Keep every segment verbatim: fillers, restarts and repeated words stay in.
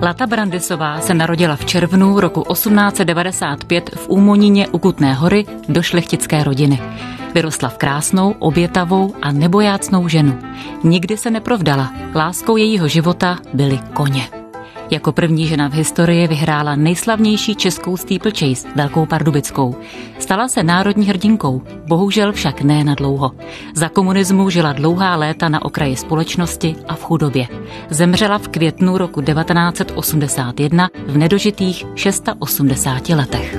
Lata Brandisová se narodila v červnu roku osmnáct set devadesát pět v Úmonině u Kutné Hory do šlechtické rodiny. Vyrostla v krásnou, obětavou a nebojácnou ženu. Nikdy se neprovdala. Láskou jejího života byly koně. Jako první žena v historii vyhrála nejslavnější českou steeplechase, Velkou Pardubickou. Stala se národní hrdinkou, bohužel však ne na dlouho. Za komunismu žila dlouhá léta na okraji společnosti a v chudobě. Zemřela v květnu roku devatenáct set osmdesát jedna v nedožitých osmdesáti šesti letech.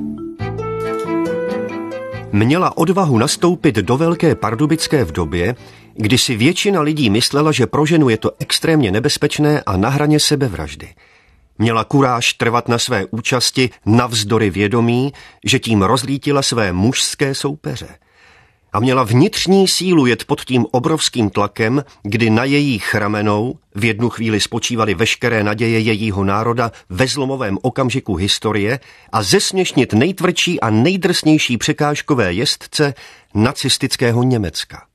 Měla odvahu nastoupit do Velké Pardubické v době, kdy si většina lidí myslela, že pro ženu je to extrémně nebezpečné a na hraně sebevraždy. Měla kuráž trvat na své účasti navzdory vědomí, že tím rozlítila své mužské soupeře. A měla vnitřní sílu jet pod tím obrovským tlakem, kdy na jejich ramenou v jednu chvíli spočívaly veškeré naděje jejího národa ve zlomovém okamžiku historie a zesměšnit nejtvrdší a nejdrsnější překážkové jezdce nacistického Německa.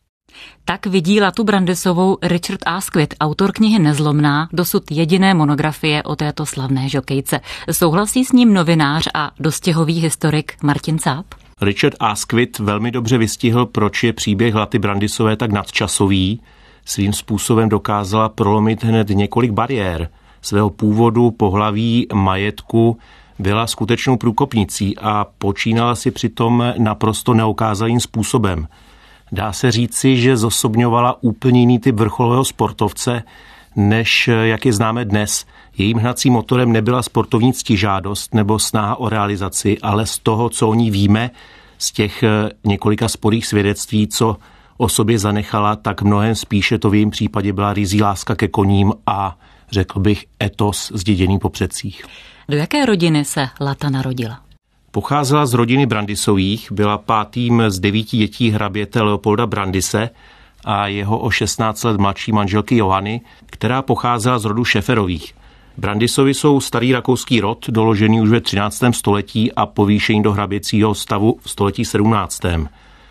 Tak vidí Latu Brandisovou Richard Asquith, autor knihy Nezlomná, dosud jediné monografie o této slavné žokejce. Souhlasí s ním novinář a dostihový historik Martin Cáp? Richard Asquith velmi dobře vystihl, proč je příběh Laty Brandisové tak nadčasový. Svým způsobem dokázala prolomit hned několik bariér. Svého původu, pohlaví, majetku, byla skutečnou průkopnicí a počínala si přitom naprosto neokázalým způsobem. Dá se říci, že zosobňovala úplně jiný typ vrcholového sportovce, než jak je známe dnes. Jejím hnacím motorem nebyla sportovní ctižádost nebo snaha o realizaci, ale z toho, co o ní víme, z těch několika sporých svědectví, co o sobě zanechala, tak mnohem spíše to v jejím případě byla ryzí láska ke koním a řekl bych etos zděděný po předcích. Do jaké rodiny se Lata narodila? Pocházela z rodiny Brandisových, byla pátým z devíti dětí hraběte Leopolda Brandise a jeho o šestnáct let mladší manželky Johany, která pocházela z rodu Šeferových. Brandisovi jsou starý rakouský rod, doložený už ve třináctém století a povýšení do hraběcího stavu v století sedmnáctém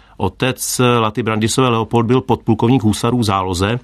Otec Laty Brandisové Leopold byl podplukovník husarů v záloze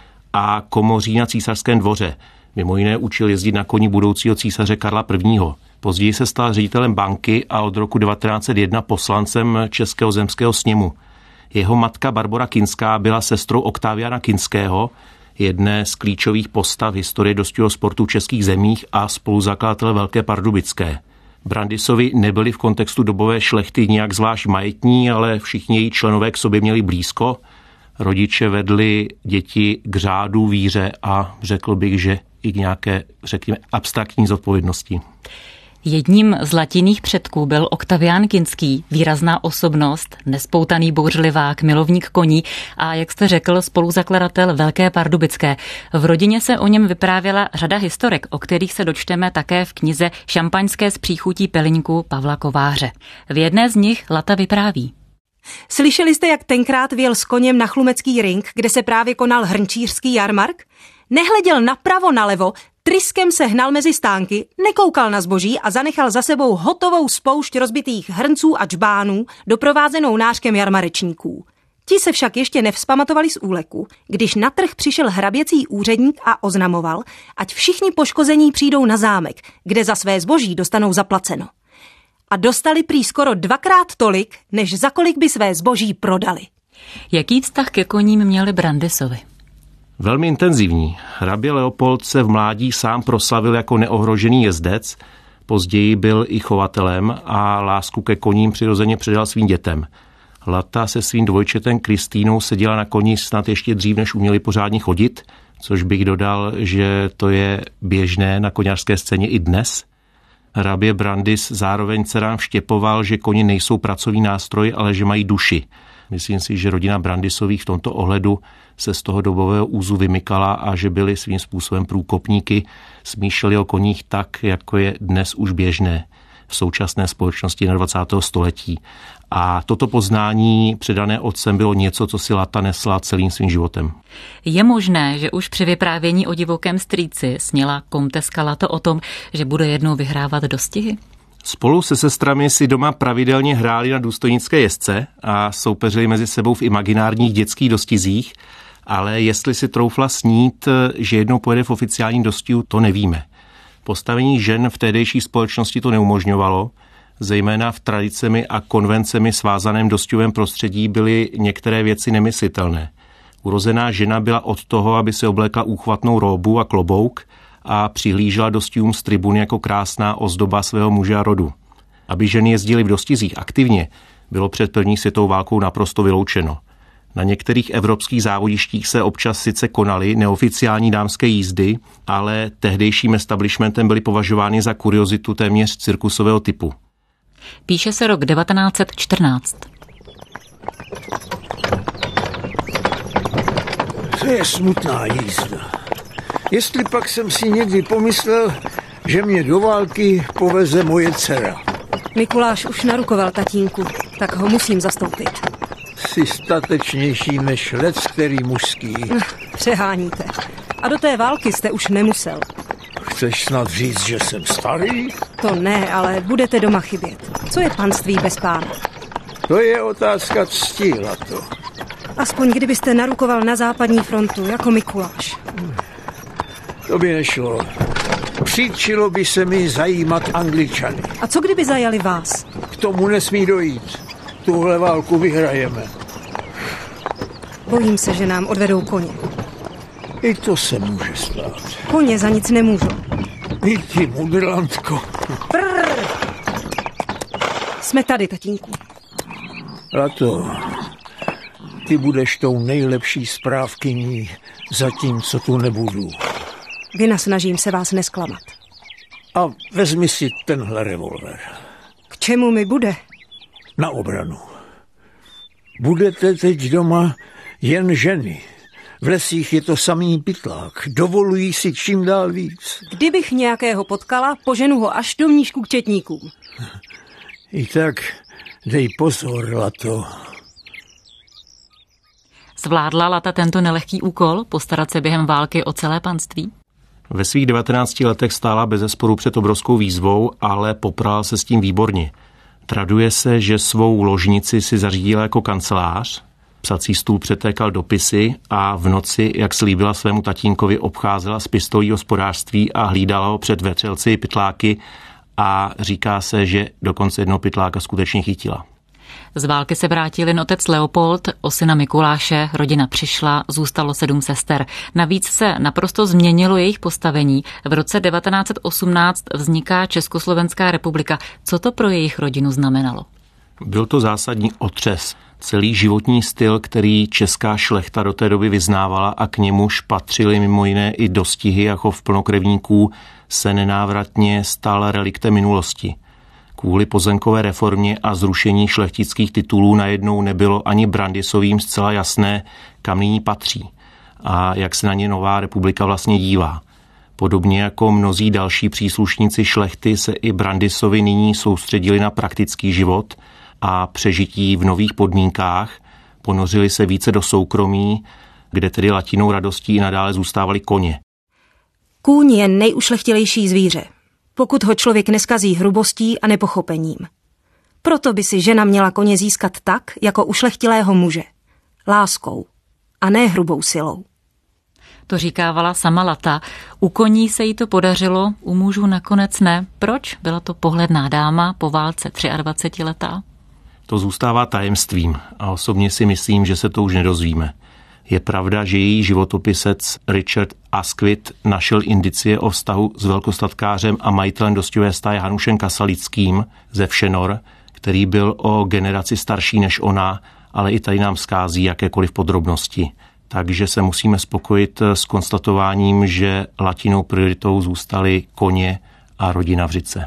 a komoří na císařském dvoře. Mimo jiné učil jezdit na koni budoucího císaře Karla prvního. Později se stal ředitelem banky a od roku devatenáct set jedna poslancem Českého zemského sněmu. Jeho matka Barbora Kinská byla sestrou Oktaviana Kinského, jedné z klíčových postav historie dostihového sportu v českých zemích a spoluzakladatele Velké Pardubické. Brandisovi nebyli v kontextu dobové šlechty nijak zvlášť majetní, ale všichni její členové k sobě měli blízko. Rodiče vedli děti k řádu, víře a řekl bych, že i k nějaké, řekněme, abstraktní zodpovědnosti. Jedním z latinných předků byl Oktavián Kinský, výrazná osobnost, nespoutaný bouřlivák, milovník koní a, jak jste řekl, spoluzakladatel Velké Pardubické. V rodině se o něm vyprávěla řada historek, o kterých se dočteme také v knize Šampaňské s příchutí pelíňku Pavla Kováře. V jedné z nich Lata vypráví. Slyšeli jste, jak tenkrát vjel s koněm na chlumecký ring, kde se právě konal hrnčířský jarmark? Nehleděl napravo nalevo, tryskem se hnal mezi stánky, nekoukal na zboží a zanechal za sebou hotovou spoušť rozbitých hrnců a džbánů, doprovázenou nářkem jarmarečníků. Ti se však ještě nevzpamatovali z úleku, když na trh přišel hraběcí úředník a oznamoval, ať všichni poškození přijdou na zámek, kde za své zboží dostanou zaplaceno. A dostali prý skoro dvakrát tolik, než za kolik by své zboží prodali. Jaký vztah ke koním měli Brandisovi? Velmi intenzivní. Hrabě Leopold se v mládí sám proslavil jako neohrožený jezdec, později byl i chovatelem a lásku ke koním přirozeně předal svým dětem. Lata se svým dvojčetem Kristýnou seděla na koni snad ještě dřív, než uměli pořádně chodit, což bych dodal, že to je běžné na koňařské scéně i dnes. Hrabě Brandis zároveň dcerám vštěpoval, že koně nejsou pracovní nástroj, ale že mají duši. Myslím si, že rodina Brandisových v tomto ohledu se z toho dobového úzu vymykala a že byli svým způsobem průkopníky, smýšleli o koních tak, jako je dnes už běžné v současné společnosti dvacátého století. A toto poznání předané otcem bylo něco, co si Lata nesla celým svým životem. Je možné, že už při vyprávění o divokém strýci sněla komteska Lata o tom, že bude jednou vyhrávat dostihy? Spolu se sestrami si doma pravidelně hráli na důstojnické jezdce a soupeřili mezi sebou v imaginárních dětských dostizích Ale jestli si troufla snít, že jednou pojede v oficiálním dostihu, to nevíme. Postavení žen v tehdejší společnosti to neumožňovalo, zejména v tradicemi a konvencemi svázaném dostihovém prostředí byly některé věci nemyslitelné. Urozená žena byla od toho, aby si oblékla úchvatnou róbu a klobouk a přihlížela dostihům z tribuny jako krásná ozdoba svého muže a rodu. Aby ženy jezdily v dostizích aktivně, bylo před první světovou válkou naprosto vyloučeno. Na některých evropských závodištích se občas sice konaly neoficiální dámské jízdy, ale tehdejším establishmentem byly považovány za kuriozitu téměř cirkusového typu. Píše se rok devatenáct set čtrnáct. To je smutná jízda. Jestli pak jsem si někdy pomyslel, že mě do války poveze moje dcera. Mikuláš už narukoval tatínku, tak ho musím zastoupit. Jsi statečnější než lec, který mužský. Přeháníte. A do té války jste už nemusel. Chceš snad říct, že jsem starý? To ne, ale budete doma chybět. Co je panství bez pána? To je otázka cti, Lato. Aspoň kdybyste narukoval na západní frontu, jako Mikuláš. To by nešlo. Příčilo by se mi zajímat Angličany. A co kdyby zajali vás? K tomu nesmí dojít. Tuhle válku vyhrajeme. Bojím se, že nám odvedou koně. I to se může stát. Koně za nic nemůžou. I ty, mudrlantko. Prrr. Jsme tady, tatínku. Lato, ty budeš tou nejlepší správkyní, zatímco tu nebudu. Vynasnažím se vás nesklamat. A vezmi si tenhle revolver. K čemu mi bude? Na obranu. Budete teď doma jen ženy. V lesích je to samý pytlák. Dovolují si čím dál víc. Kdybych nějakého potkala, poženu ho až do mnížku k četníkům. I tak dej pozor, Lato. Zvládla Lata tento nelehký úkol, postarat se během války o celé panství? Ve svých devatenácti letech stála bezesporu před obrovskou výzvou, ale poprala se s tím výborně. Traduje se, že svou ložnici si zařídila jako kancelář, psací stůl přetékal dopisy a v noci, jak slíbila svému tatínkovi, obcházela z pistolí hospodářství a hlídala ho před vetřelci pytláky a říká se, že dokonce jednoho pytláka skutečně chytila. Z války se vrátil jen otec Leopold, o syna Mikuláše, rodina přišla, zůstalo sedm sester. Navíc se naprosto změnilo jejich postavení. V roce devatenáct set osmnáct vzniká Československá republika. Co to pro jejich rodinu znamenalo? Byl to zásadní otřes. Celý životní styl, který česká šlechta do té doby vyznávala a k němuž patřily mimo jiné i dostihy a chov plnokrevníků, se nenávratně stal reliktem minulosti. Kvůli pozemkové reformě a zrušení šlechtických titulů najednou nebylo ani Brandisovým zcela jasné, kam nyní patří a jak se na ně nová republika vlastně dívá. Podobně jako mnozí další příslušníci šlechty se i Brandisovi nyní soustředili na praktický život a přežití v nových podmínkách, ponořili se více do soukromí, kde tedy latinou radostí i nadále zůstávali koně. Kůň je nejušlechtilejší zvíře, pokud ho člověk neskazí hrubostí a nepochopením. Proto by si žena měla koně získat tak, jako ušlechtilého muže. Láskou a ne hrubou silou. To říkávala sama Lata. U koní se jí to podařilo, u mužů nakonec ne. Proč? Byla to pohledná dáma, po válce dvacetiletá. To zůstává tajemstvím a osobně si myslím, že se to už nedozvíme. Je pravda, že její životopisec Richard Asquith našel indicie o vztahu s velkostatkářem a majitelem dostihové stáje Hanušem Kasalickým ze Všenor, který byl o generaci starší než ona, ale i tady nám schází jakékoliv podrobnosti. Takže se musíme spokojit s konstatováním, že latinou prioritou zůstaly koně a rodina v Řice.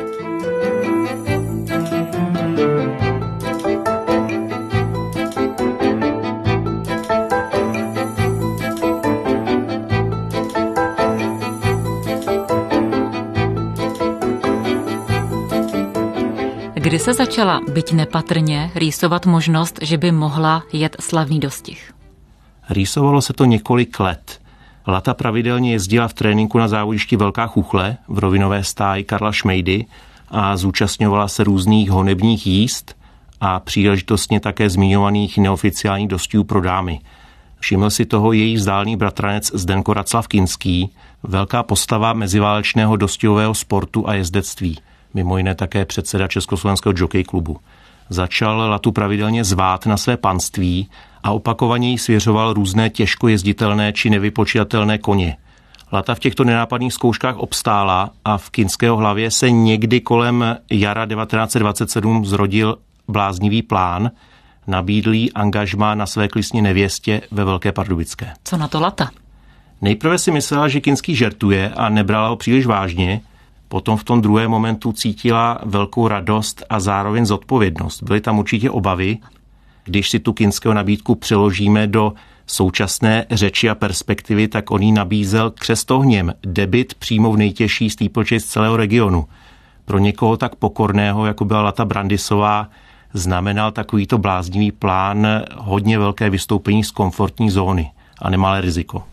Kdy se začala, byť nepatrně, rýsovat možnost, že by mohla jet slavný dostih? Rýsovalo se to několik let. Lata pravidelně jezdila v tréninku na závodišti Velká Chuchle v rovinové stáji Karla Šmejdy a zúčastňovala se různých honebních jízd a příležitostně také zmiňovaných neoficiálních dostihů pro dámy. Všiml si toho její vzdálený bratranec Zdenko Raclav Kinský, velká postava meziválečného dostihového sportu a jezdectví, mimo jiné také předseda Československého jockey klubu. Začal Latu pravidelně zvát na své panství a opakovaně jí svěřoval různé těžko jezditelné či nevypočitatelné koně. Lata v těchto nenápadných zkouškách obstála a v Kinského hlavě se někdy kolem jara devatenáct set dvacet sedm zrodil bláznivý plán, nabídl jí angažmá na své klísně nevěstě ve Velké Pardubické. Co na to Lata? Nejprve si myslela, že Kinský žertuje a nebrala ho příliš vážně, potom v tom druhém momentu cítila velkou radost a zároveň zodpovědnost. Byly tam určitě obavy, když si tu Kinského nabídku přeložíme do současné řeči a perspektivy, tak on jí nabízel křest ohněm, debut přímo v nejtěžší steeplechase z celého regionu. Pro někoho tak pokorného, jako byla Lata Brandisová, znamenal takovýto bláznivý plán hodně velké vystoupení z komfortní zóny a nemalé riziko.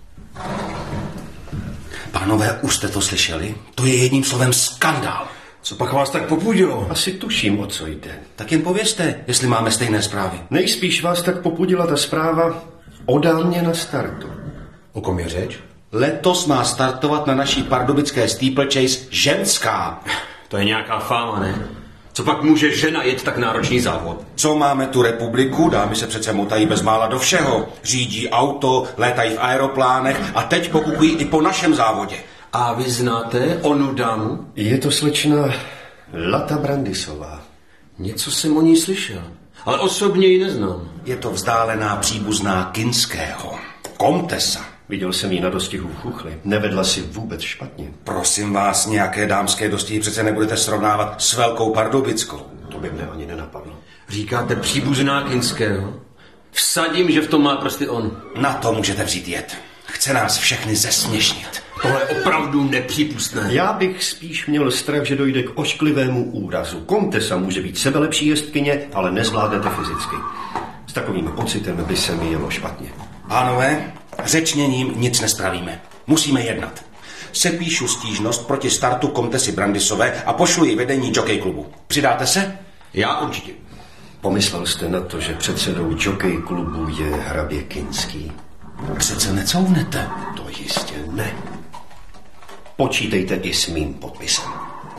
Pánové, už jste to slyšeli? To je jedním slovem skandál. Co pak vás tak popudilo? Asi tuším, o co jde. Tak jen povězte, jestli máme stejné zprávy. Nejspíš vás tak popudila ta zpráva o dámě na startu. O kom je řeč? Letos má startovat na naší pardubické steeplechase ženská. To je nějaká fáma, ne? Co pak může žena jet tak náročný závod? Co máme tu republiku? Dámy se přece motají bezmála do všeho. Řídí auto, létají v aeroplánech a teď pokukují i po našem závodě. A vy znáte onu dámu? Je to slečna Lata Brandisová. Něco jsem o ní slyšel, ale osobně ji neznám. Je to vzdálená příbuzná Kinského. Komtesa. Viděl jsem ji na dostihu v Chuchli. Nevedla si vůbec špatně. Prosím vás, nějaké dámské dostihy přece nebudete srovnávat s Velkou Pardubickou. To by mne ani nenapadlo. Říkáte příbuzná Kinského? Vsadím, že v tom má prsty on. Na to můžete vzít jed. Chce nás všechny zesměšnit. Tohle je opravdu nepřípustné. Já bych spíš měl strach, že dojde k ošklivému úrazu. Komtesa může být sebelepší jezdkyně, ale nezvládnete fyzicky. S takovým pocitem by se mi jelo špatně. Pánové, řečněním nic nespravíme. Musíme jednat. Sepíšu stížnost proti startu Komtesy Brandisové a pošlu ji vedení jockey klubu. Přidáte se? Já určitě. Pomyslel jste na to, že předsedou jockey klubu je hrabě Kinský? Přece necouvnete. To jistě ne. Počítejte i s mým podpisem.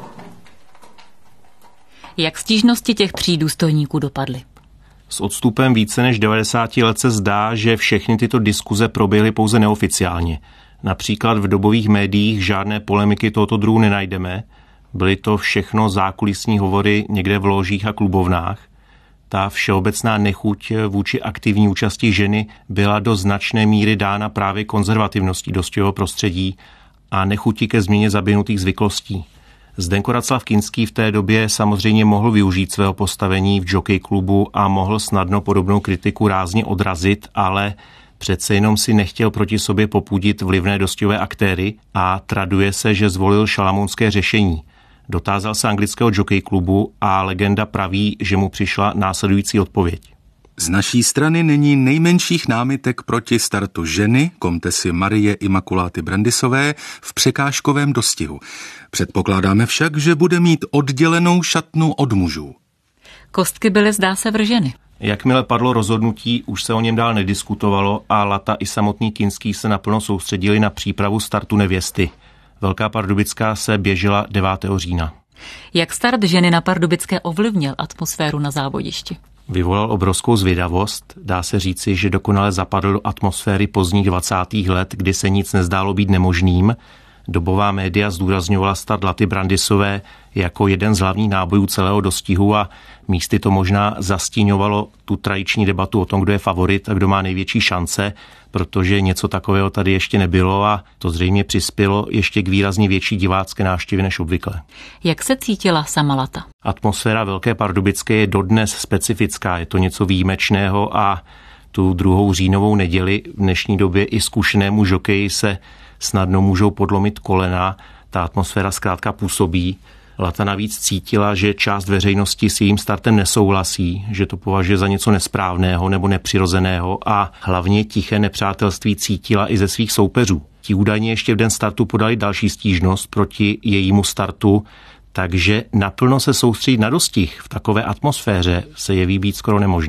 Jak stížnosti těch tří důstojníků dopadly? S odstupem více než devadesát let se zdá, že všechny tyto diskuze proběhly pouze neoficiálně. Například v dobových médiích žádné polemiky tohoto druhu nenajdeme. Byly to všechno zákulisní hovory někde v ložích a klubovnách. Ta všeobecná nechuť vůči aktivní účasti ženy byla do značné míry dána právě konzervativností dostihového prostředí a nechutí ke změně zaběhnutých zvyklostí. Zdenko Raclav Kinský v té době samozřejmě mohl využít svého postavení v jockey klubu a mohl snadno podobnou kritiku rázně odrazit, ale přece jenom si nechtěl proti sobě popudit vlivné dostihové aktéry a traduje se, že zvolil šalamounské řešení. Dotázal se anglického jockey klubu a legenda praví, že mu přišla následující odpověď. Z naší strany není nejmenších námitek proti startu ženy, komtesy Marie Imakuláty Brandisové, v překážkovém dostihu. Předpokládáme však, že bude mít oddělenou šatnu od mužů. Kostky byly, zdá se, vrženy. Jakmile padlo rozhodnutí, už se o něm dál nediskutovalo a Lata i samotný Kinský se naplno soustředili na přípravu startu nevěsty. Velká Pardubická se běžela devátého října. Jak start ženy na Pardubické ovlivnil atmosféru na závodišti? Vyvolal obrovskou zvědavost. Dá se říci, že dokonale zapadl do atmosféry pozdních dvacátých let, kdy se nic nezdálo být nemožným. Dobová média zdůrazňovala start Laty Brandisové jako jeden z hlavních nábojů celého dostihu a místy to možná zastíňovalo tu tradiční debatu o tom, kdo je favorit a kdo má největší šance, protože něco takového tady ještě nebylo a to zřejmě přispělo ještě k výrazně větší divácké návštěvě než obvykle. Jak se cítila sama Lata? Atmosféra Velké Pardubické je dodnes specifická, je to něco výjimečného a tu druhou říjnovou neděli v dnešní době i zkušenému žokeji se snadno můžou podlomit kolena, ta atmosféra zkrátka působí. Lata navíc cítila, že část veřejnosti s jejím startem nesouhlasí, že to považuje za něco nesprávného nebo nepřirozeného a hlavně tiché nepřátelství cítila i ze svých soupeřů. Ti údajně ještě v den startu podali další stížnost proti jejímu startu, takže naplno se soustředit na dostih v takové atmosféře se jeví být skoro nemožné.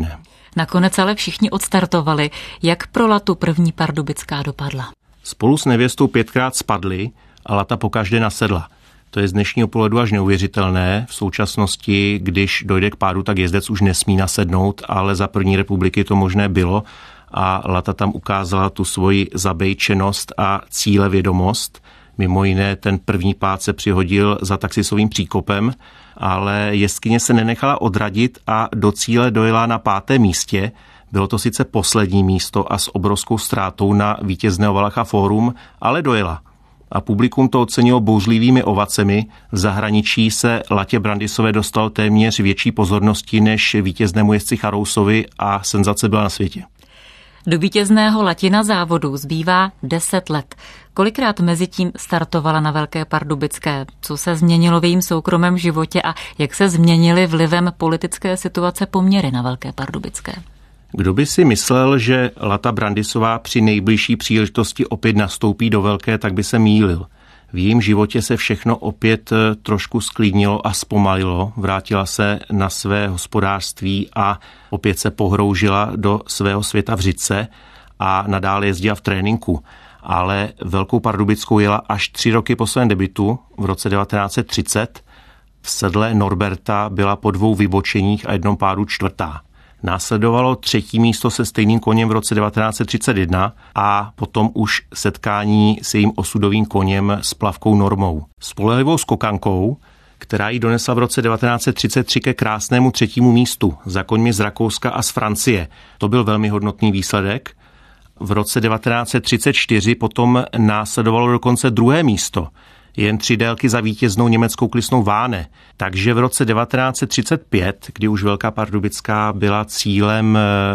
Nakonec ale všichni odstartovali. Jak pro Latu první pardubická dopadla? Spolu s nevěstou pětkrát spadli a Lata pokaždé nasedla. To je z dnešního pohledu až neuvěřitelné. V současnosti, když dojde k pádu, tak jezdec už nesmí nasednout, ale za první republiky to možné bylo a Lata tam ukázala tu svoji zabejčenost a cílevědomost. Mimo jiné ten první pád se přihodil za taxisovým příkopem, ale jezdkyně se nenechala odradit a do cíle dojela na pátém místě. Bylo to sice poslední místo a s obrovskou ztrátou na vítězného Valacha Fórum, ale dojela. A publikum to ocenilo bouřlivými ovacemi. V zahraničí se Latě Brandisové dostalo téměř větší pozornosti než vítěznému jezdci Charousovi a senzace byla na světě. Do vítězného Latina závodu zbývá deset let. Kolikrát mezi tím startovala na Velké Pardubické? Co se změnilo v jejím soukromém životě a jak se změnily vlivem politické situace poměry na Velké Pardubické? Kdo by si myslel, že Lata Brandisová při nejbližší příležitosti opět nastoupí do Velké, tak by se mýlil. V jejím životě se všechno opět trošku sklidnilo a zpomalilo. Vrátila se na své hospodářství a opět se pohroužila do svého světa v Řitce a nadále jezdila v tréninku. Ale Velkou Pardubickou jela až tři roky po svém debutu v roce devatenáct set třicet. V sedle Norberta byla po dvou vybočeních a jednom pádu čtvrtá. Následovalo třetí místo se stejným koněm v roce devatenáct set třicet jedna a potom už setkání s jejím osudovým koněm s Plavkou Normou. Spolehlivou skokankou, která ji donesla v roce devatenáct set třicet tři ke krásnému třetímu místu za koňmi z Rakouska a z Francie. To byl velmi hodnotný výsledek. V roce devatenáct set třicet čtyři potom následovalo dokonce druhé místo, jen tři délky za vítěznou německou klisnou Váne. Takže v roce devatenáct set třicet pět, kdy už Velká Pardubická byla cílem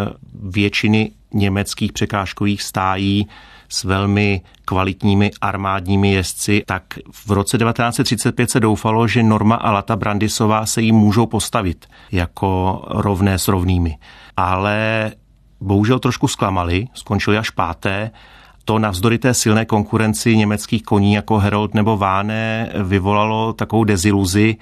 většiny německých překážkových stájí s velmi kvalitními armádními jezdci, tak v roce devatenáct set třicet pět se doufalo, že Norma a Lata Brandisová se jim můžou postavit jako rovné s rovnými. Ale bohužel trošku zklamali, skončili až páté. To navzdory té silné konkurenci německých koní jako Herold nebo Váne vyvolalo takovou deziluzi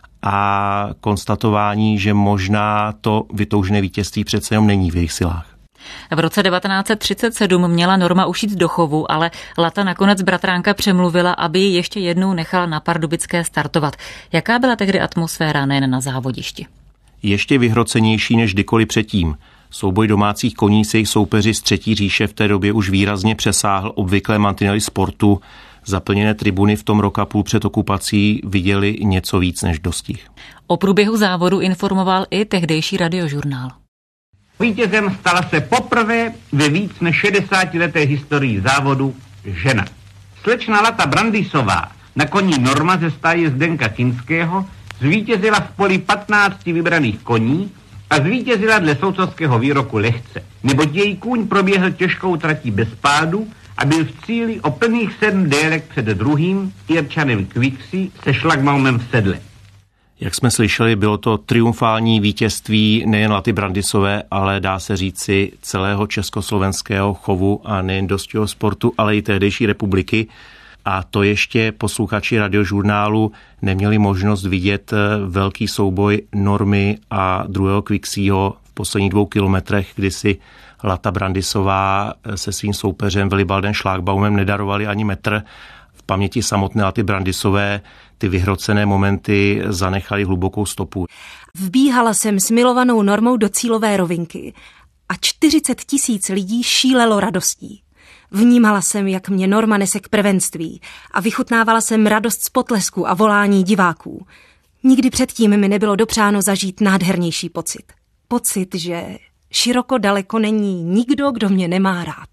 a konstatování, že možná to vytoužené vítězství přece jenom není v jejich silách. V roce devatenáct set třicet sedm měla Norma už jít do chovu, ale Lata nakonec bratránka přemluvila, aby ji ještě jednou nechala na Pardubické startovat. Jaká byla tehdy atmosféra nejen na závodišti? Ještě vyhrocenější než kdykoliv předtím. Souboj domácích koní se jejich soupeři z Třetí říše v té době už výrazně přesáhl obvyklé mantinely sportu. Zaplněné tribuny v tom rok a půl před okupací viděli něco víc než dostih. O průběhu závodu informoval i tehdejší radiožurnál. Vítězem stala se poprvé ve víc než šedesátileté historii závodu žena. Slečna Lata Brandisová na koni Norma ze stáje Zdenka Kinského zvítězila v poli patnácti vybraných koní a zvítězila dle soudcovského výroku lehce, neboť její kůň proběhl těžkou tratí bez pádu a byl v cíli o plných sedm délek před druhým Irčanem Kvixi se šlagmaumem v sedle. Jak jsme slyšeli, bylo to triumfální vítězství nejen Laty Brandisové, ale dá se říci celého československého chovu a nejen dostihového sportu, ale i tehdejší republiky. A to ještě posluchači radiožurnálu neměli možnost vidět velký souboj Normy a druhého Kvixího v posledních dvou kilometrech, kdy si Lata Brandisová se svým soupeřem Willibaldem Schlagbaumem nedarovali ani metr. V paměti samotné Laty Brandisové ty vyhrocené momenty zanechaly hlubokou stopu. Vbíhala jsem s milovanou Normou do cílové rovinky a čtyřicet tisíc lidí šílelo radostí. Vnímala jsem, jak mě Norma nese k prvenství a vychutnávala jsem radost z potlesku a volání diváků. Nikdy předtím mi nebylo dopřáno zažít nádhernější pocit. Pocit, že široko daleko není nikdo, kdo mě nemá rád.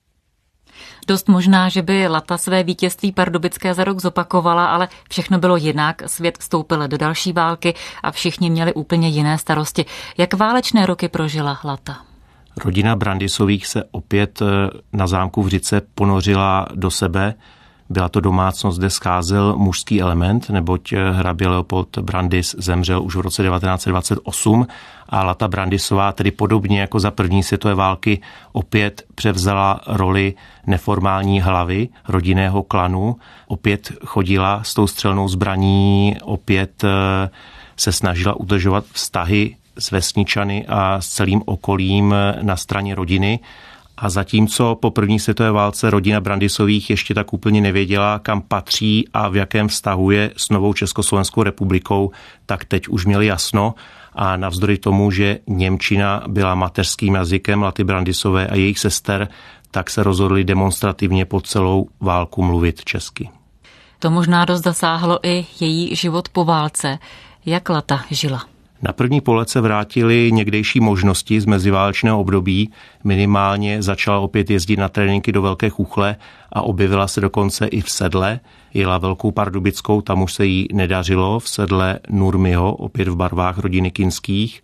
Dost možná, že by Lata své vítězství pardubické za rok zopakovala, ale všechno bylo jinak. Svět vstoupil do další války a všichni měli úplně jiné starosti. Jak válečné roky prožila Lata? Rodina Brandisových se opět na zámku v Řitce ponořila do sebe. Byla to domácnost, kde scházel mužský element, neboť hrabě Leopold Brandis zemřel už v roce devatenáct set dvacet osm a Lata Brandisová, tedy podobně jako za první světové války, opět převzala roli neformální hlavy rodinného klanu. Opět chodila s tou střelnou zbraní, opět se snažila udržovat vztahy s vesničany a s celým okolím na straně rodiny. A zatímco po první světové válce rodina Brandisových ještě tak úplně nevěděla, kam patří a v jakém vztahu je s novou Československou republikou, tak teď už měli jasno. A navzdory tomu, že němčina byla mateřským jazykem Laty Brandisové a jejich sester, tak se rozhodli demonstrativně po celou válku mluvit česky. To možná dost zasáhlo i její život po válce. Jak Lata žila? Na první pohled se vrátily někdejší možnosti z meziválečného období. Minimálně začala opět jezdit na tréninky do Velké Chuchle a objevila se dokonce i v sedle. Jela Velkou Pardubickou, tam už se jí nedařilo, v sedle Nurmiho, opět v barvách rodiny Kinských.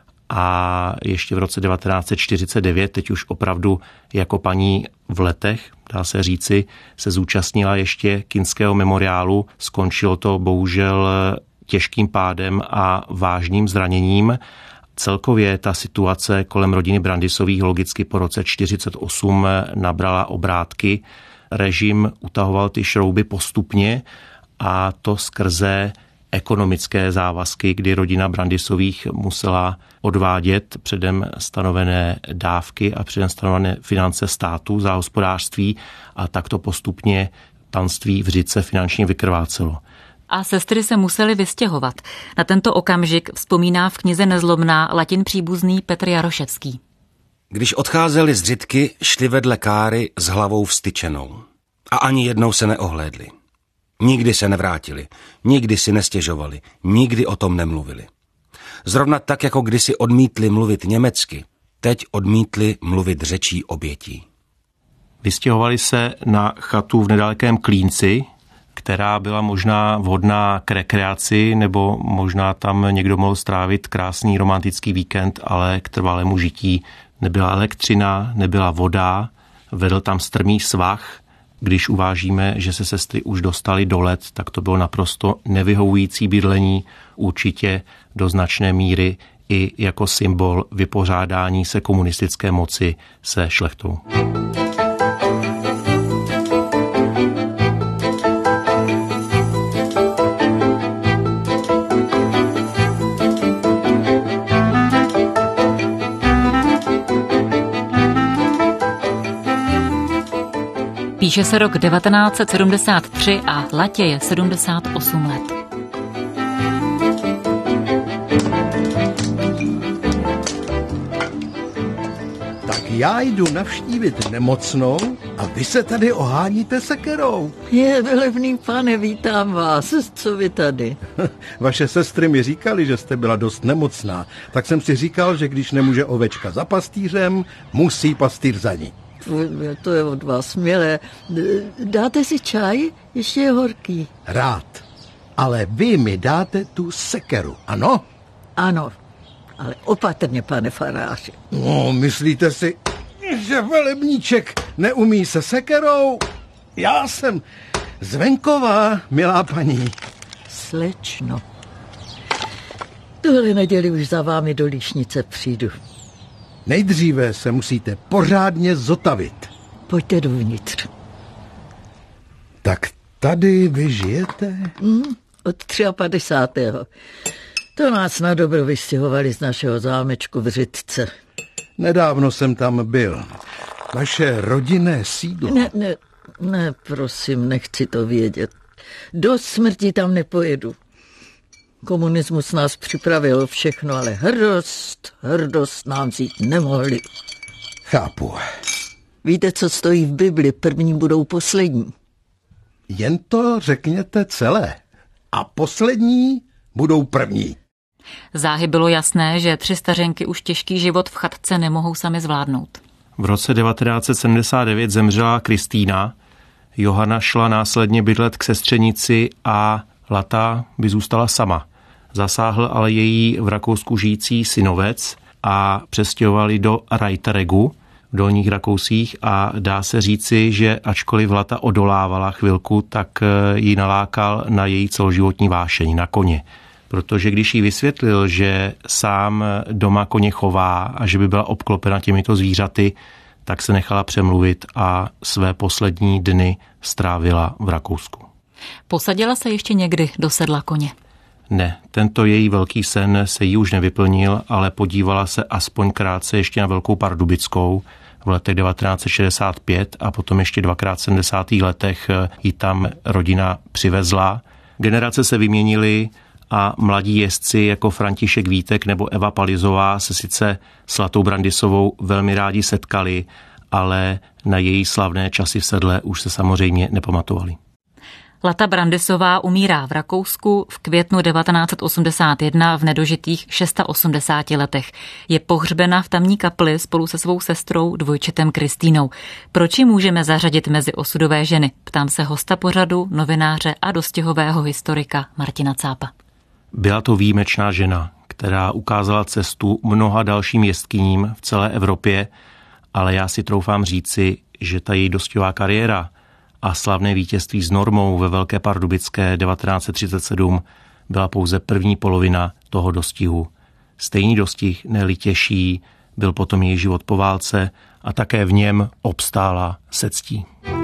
A ještě v roce devatenáct set čtyřicet devět, teď už opravdu jako paní v letech, dá se říci, se zúčastnila ještě Kinského memoriálu. Skončilo to bohužel těžkým pádem a vážným zraněním. Celkově ta situace kolem rodiny Brandisových logicky po roce čtyřicet osm nabrala obrátky. Režim utahoval ty šrouby postupně a to skrze ekonomické závazky, kdy rodina Brandisových musela odvádět předem stanovené dávky a předem stanovené finance státu za hospodářství a takto postupně panství v Řitce finančně vykrvácelo. A sestry se musely vystěhovat. Na tento okamžik vzpomíná v knize Nezlobná Latin příbuzný Petr Jaroševský. Když odcházeli z Řitky, šli vedle Káry s hlavou vstyčenou. A ani jednou se neohlédli. Nikdy se nevrátili, nikdy si nestěžovali, nikdy o tom nemluvili. Zrovna tak, jako kdysi odmítli mluvit německy, teď odmítli mluvit řečí obětí. Vystěhovali se na chatu v nedalekém Klínci, která byla možná vhodná k rekreaci, nebo možná tam někdo mohl strávit krásný romantický víkend, ale k trvalému žití nebyla elektřina, nebyla voda, vedl tam strmý svah. Když uvážíme, že se sestry už dostaly do let, tak to bylo naprosto nevyhovující bydlení, určitě do značné míry i jako symbol vypořádání se komunistické moci se šlechtou. Píše se rok devatenáct set sedmdesát tři a Latě je sedmdesát osm let. Tak já jdu navštívit nemocnou a vy se tady oháníte sekerou. Je, velebný pane, vítám vás. Co vy tady? Vaše sestry mi říkali, že jste byla dost nemocná, tak jsem si říkal, že když nemůže ovečka za pastýřem, musí pastýř za ní. To je od vás milé. Dáte si čaj? Ještě je horký. Rád. Ale vy mi dáte tu sekeru, ano? Ano, ale opatrně, pane faráři. No, myslíte si, že velebníček neumí se sekerou? Já jsem z venkova, milá paní. Slečno, tohle neděli už za vámi do Líšnice přijdu. Nejdříve se musíte pořádně zotavit. Pojďte dovnitř. Tak tady vy žijete? Mm, od padesátého třetího To nás na dobro vystěhovali z našeho zámečku v Řitce. Nedávno jsem tam byl. Vaše rodinné sídlo. Ne, ne, ne, prosím, nechci to vědět. Do smrti tam nepojedu. Komunismus nás připravil všechno, ale hrdost, hrdost nám vzít nemohli. Chápu. Víte, co stojí v Bibli? První budou poslední. Jen to řekněte celé. A poslední budou první. Záhy bylo jasné, že tři stařenky už těžký život v chatce nemohou sami zvládnout. V roce devatenáct set sedmdesát devět zemřela Kristýna. Johana šla následně bydlet k sestřenici a Lata by zůstala sama. Zasáhl ale její v Rakousku žijící synovec a přestěhovali do Reiteregu v Dolních Rakousích a dá se říci, že ačkoliv Lata odolávala chvilku, tak ji nalákal na její celoživotní vášeň, na koně. Protože když jí vysvětlil, že sám doma koně chová a že by byla obklopena těmito zvířaty, tak se nechala přemluvit a své poslední dny strávila v Rakousku. Posadila se ještě někdy do sedla koně? Ne, tento její velký sen se jí už nevyplnil, ale podívala se aspoň krátce ještě na Velkou Pardubickou v letech devatenáct set šedesát pět a potom ještě dvakrát v sedmdesátých letech ji tam rodina přivezla. Generace se vyměnily a mladí jezdci jako František Vítek nebo Eva Palizová se sice s Latou Brandisovou velmi rádi setkali, ale na její slavné časy v sedle už se samozřejmě nepamatovali. Lata Brandisová umírá v Rakousku v květnu devatenáct set osmdesát jedna v nedožitých osmdesáti šesti letech. Je pohřbena v tamní kapli spolu se svou sestrou dvojčetem Kristýnou. Proč ji můžeme zařadit mezi osudové ženy? Ptám se hosta pořadu, novináře a dostihového historika Martina Cápa. Byla to výjimečná žena, která ukázala cestu mnoha dalším jezdkyním v celé Evropě, ale já si troufám říci, že ta její dostihová kariéra a slavné vítězství s Normou ve Velké Pardubické devatenáct set třicet sedm byla pouze první polovina toho dostihu. Stejný dostih, ne-li těžší, byl potom její život po válce a také v něm obstála se ctí.